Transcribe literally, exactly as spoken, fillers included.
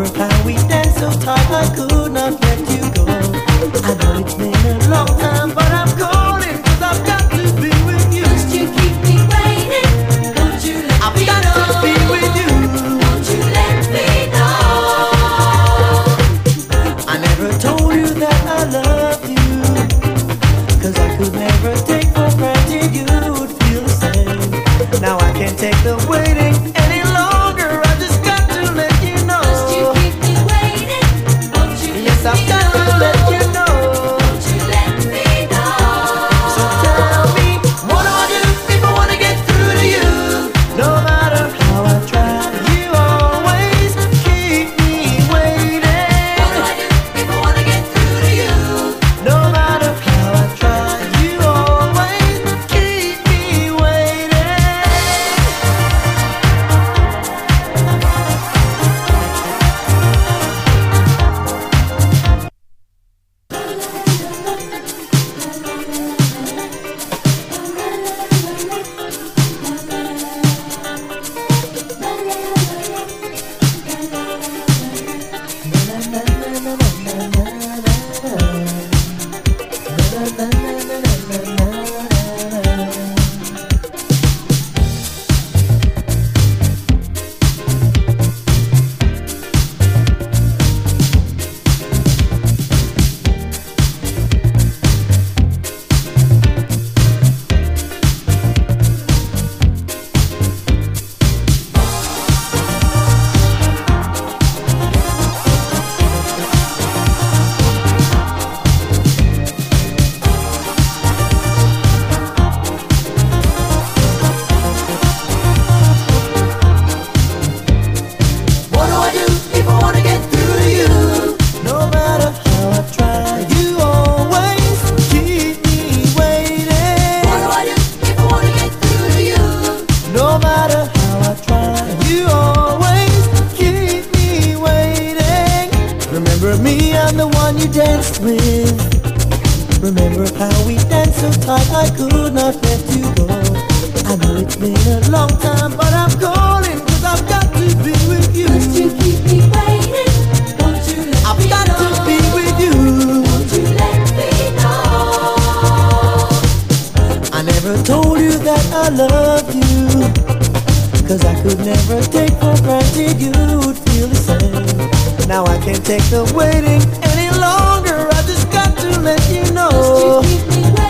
how we danced so tight I could not let you go. I know it's been a long time, but I'm calling 'cause I've got to be with you. Must you keep me waiting? Won't you let I've me got know? to be with you. Won't you let me know? I never told you that I love you, 'cause I could never take for granted you would feel the same. Now I can't take the waiting any longer. I just got to let you know. Must you keep me waiting? Won't you Yes, let I've me got know? to let you know. Won't you let me know? So tell me, what do I do if I wanna get through to you? No matter how I try, you always keep me waiting. What do I do if I wanna get through to you? No matter how I try, you always keep me waiting. What do I do if I wanna get through to you? No matter how I try, you always keep me waiting. What do I do if I wanna get through to you? No matter how I try, you always keep me waiting. Remember me, I'm the one you danced with. Remember how we danced so tight I could not let you go. I know it's been a long time, but I'm calling 'cause I've got to be with you. Must you keep me waiting? Won't you let I've me got know? to be with you. Won't you let me know? I never told you that I love you, 'cause I could never take for granted you would feel the same. Now I can't take the waiting any longer. I just got to let you know. Must you keep